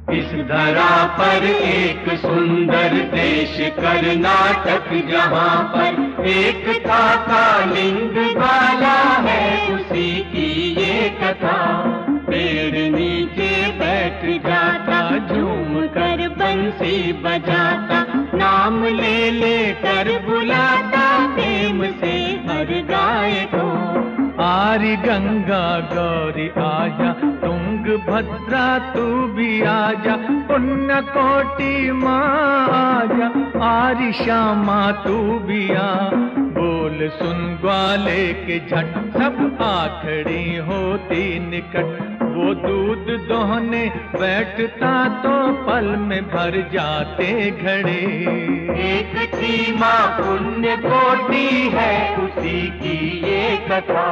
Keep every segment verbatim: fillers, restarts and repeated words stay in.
इस धरा पर एक सुंदर देश कर्नाटक, जहाँ पर एक था कालिंग वाला है उसी की ये कथा। पेड़ नीचे बैठ जाता झूम कर बंसी बजाता, नाम ले ले कर बुलाता प्रेम से हर गाय को। आरी गंगा गौरी आजा, तुंग भद्रा तू भी आजा, पुण्य कोटि माँ आजा, आरी श्यामा तू भी आ। बोल सुन ग्वाले के झट, सब आखड़ी होती निकट। वो दूध दोहने बैठता तो पल में भर जाते घड़े। एक थी माँ पुण्य कोटि है उसी की ये कथा।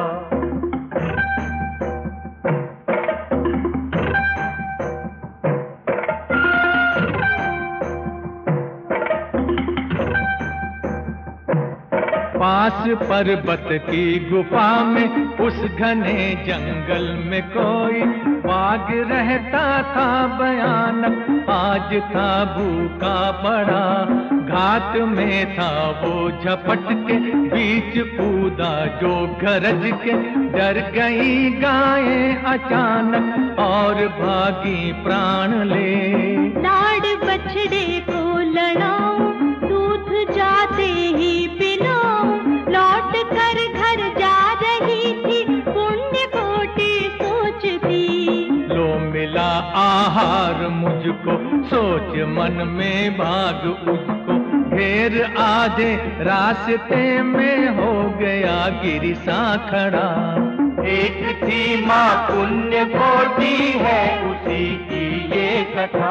पास पर्वत की गुफा में उस घने जंगल में कोई बाघ रहता था भयानक। आज था भूखा बड़ा, घात में था वो झपट के, बीच कूदा जो गरज के। डर गई गायें अचानक और भागी प्राण ले। लाड़ बछड़े को लड़ाऊं, दूध जाते ही पिलाऊं, लौट कर घर जा रही थी पुण्य कोटि सोचती। लो मिला आहार मुझको, सोच मन में भाग उसको। घेर आधे रास्ते में हो गया गिर सा खड़ा। एक थी माँ पुण्य कोटि है उसी की ये कथा।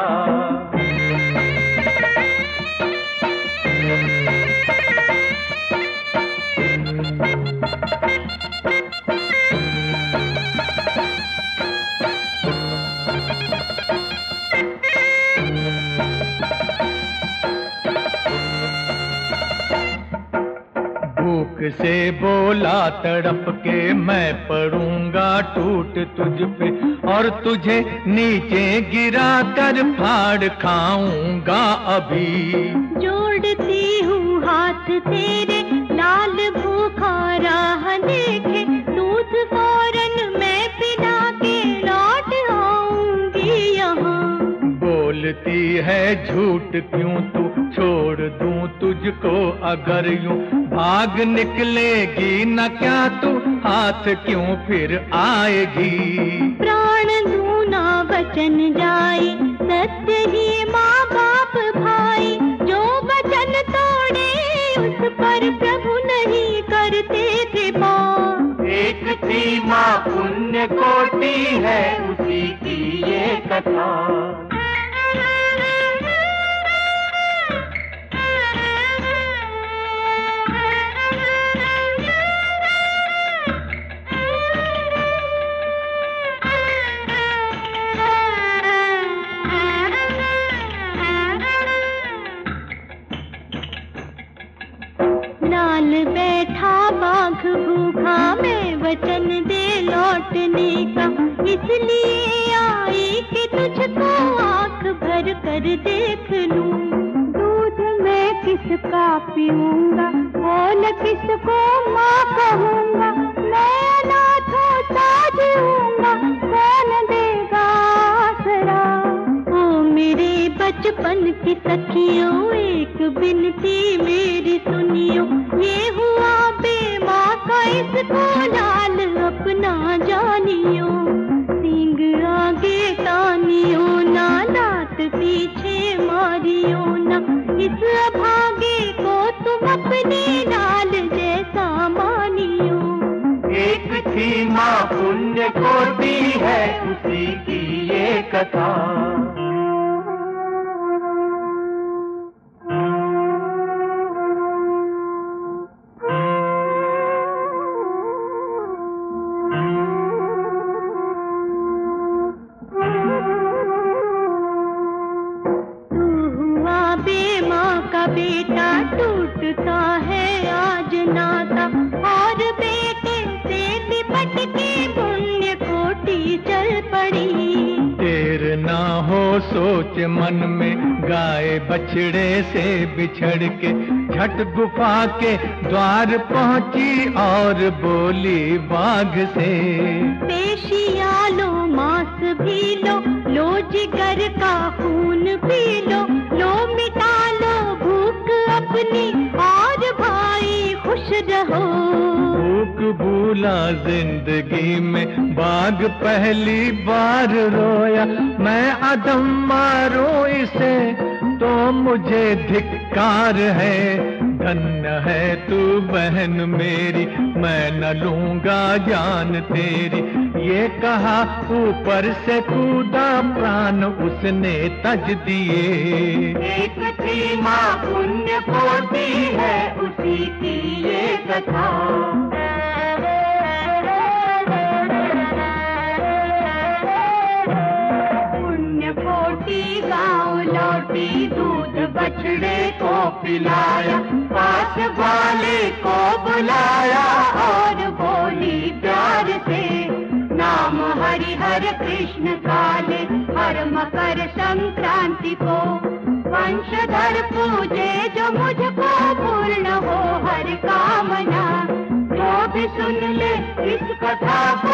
भूख से बोला तड़प के, मैं पड़ूंगा टूट तुझ पे और तुझे नीचे गिरा कर फाड़ खाऊंगा अभी। जोड़ती हूँ हाथ तेरे, लाल भूखा राह देखे, दूध फौरन मैं पिला के लौट आऊंगी यहाँ। बोलती है झूठ क्यों तू, छोड़ दूं तुझको अगर यूं। भाग निकलेगी न क्या तू, हाथ क्यों फिर आएगी। प्राण दूं ना वचन जाए, सत्य ही माँ बाप भाई। जो वचन तोड़े उस पर प्रभु नहीं करते कृपा। एक थी माँ पुण्य कोटि है उसी की ये कथा। लाल बैठा बाघ भूखा, मैं वचन दे लौटने का। इसलिए आई कि तुझको आंख भर कर देख लूं। दूध मैं किसका पीऊंगा, कौन किसको माँ कहूँगा। मैं अनाथों सा जीऊंगा, कौन देगा आसरा। ओ मेरे बचपन की सखियों, एक बिनती मेरी सुनियो। ये हुआ बेमाँ का, इसको लाल अपना जानियो। सींग आगे तानियो ना, लात पीछे मारियो ना। इस अभागे को तुम अपने लाल जैसा मानियो। एक थी माँ पुण्य कोटि है उसी की ये कथा। बेटा टूटता है आज नाता, और बेटे से लिपट के पुण्य कोटि चल पड़ी। देर ना हो सोच मन में गाय बछड़े से बिछड़ के झट गुफा के द्वार पहुंची और बोली बाघ से, पेशिया लो मांस भी लो, लो जिगर का खून पी लो, लो मिटा लो भूख अपनी और भाई खुश रहो। भूख भूला जिंदगी में बाघ पहली बार रोया, मैं अदम मारूं इसे तो मुझे धिक्कार है। धन्य है तू बहन मेरी, मैं न लूंगा जान तेरी। ये कहा ऊपर से कूदा प्राण उसने तज दिए। एक थी माँ पुण्य कोटि है उसी की ये कथा। पुण्य कोटि गाँव लौटी, दूध बछड़े को पिलाया, पास वाले को बुलाया और बोली प्यार से, नाम हरि हर कृष्ण काले, हर मकर संक्रांति को वंशधर पूजे जो मुझको पूर्ण हो हर कामना। जो भी सुन ले इस कथा